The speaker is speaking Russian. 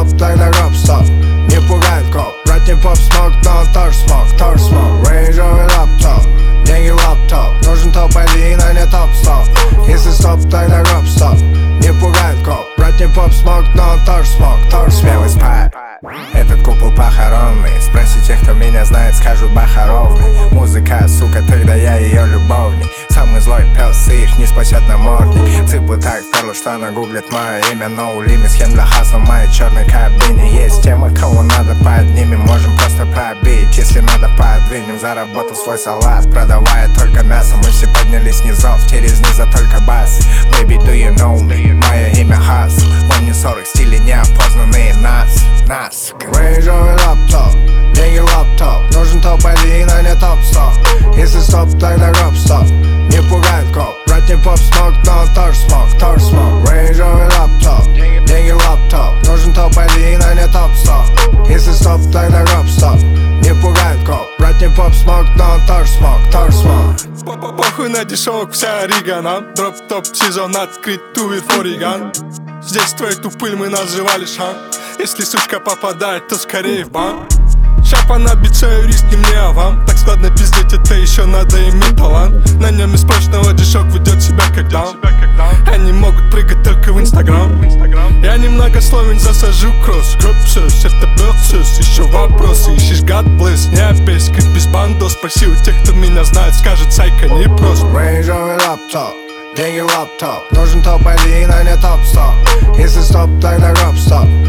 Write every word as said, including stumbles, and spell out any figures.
стоп, тогда гоп, стоп. Не пугает коп, брат не поп-смог, но он тоже смог, тоже смог. Рейнджовый лаптоп, деньги лаптоп. Нужен топ-один, а не топ-стоп. Если стоп, тогда гоп, стоп. Не пугает коп, брат не поп-смог, но он тоже смог, тоже смелый спай. Этот купол похоронный. Спроси тех, кто меня знает, скажут бахаровный. Музыка, сука, тогда я ее любовник. Самый злой пес, и их не спасет намордник. Цыплы так вперло, что она гуглит мое имя. No limit, схем для хасла в моей черной кабине. Есть темы, кого надо поднимем, можем просто пробить. Если надо, подвинем, заработал свой салат, продавая только мясо. Мы все поднялись низов, через низа только бас. Baby, do you know me? Мое имя Хасл. Он не сорок, стили неопознанные нас, нас. Рейнджовый лаптоп, деньги лаптоп. Нужен топ-один, а не топ-стоп. Если стоп, тогда гоп, стоп. Не пугает коп, брат не поп-смог, но он тоже смог, тоже смог. Рейнджовый лаптоп, деньги лаптоп. Нужен топ-один, а не топ-стоп. Если стоп, тогда гоп, стоп. Не пугает коп, брат не поп-смог, но он тоже смог, тоже смог. Похуй на дешевок, вся Рига нам. Дроп-топ сезон открыт, тувер фориган. Здесь твою ту пыль мы называли шан. Если сучка попадает, то скорее в банк. Шапа на бичаю, риски мне, а вам? Так складно пиздеть, это еще надо иметь талант. На нем из прочного дешок ведет себя как даун. Они могут прыгать только в инстаграм. Я немногословен, засажу кросс. Гробсус, это бёрсус. Еще вопросы, ищешь God bless. Не опять, как без бандо. Спроси у тех, кто меня знает, скажет сайка не просто. Рейнджовый лаптоп, деньги лаптоп. Нужен топ-один, а не топ-стоп. Если стоп, тогда гоп, стоп.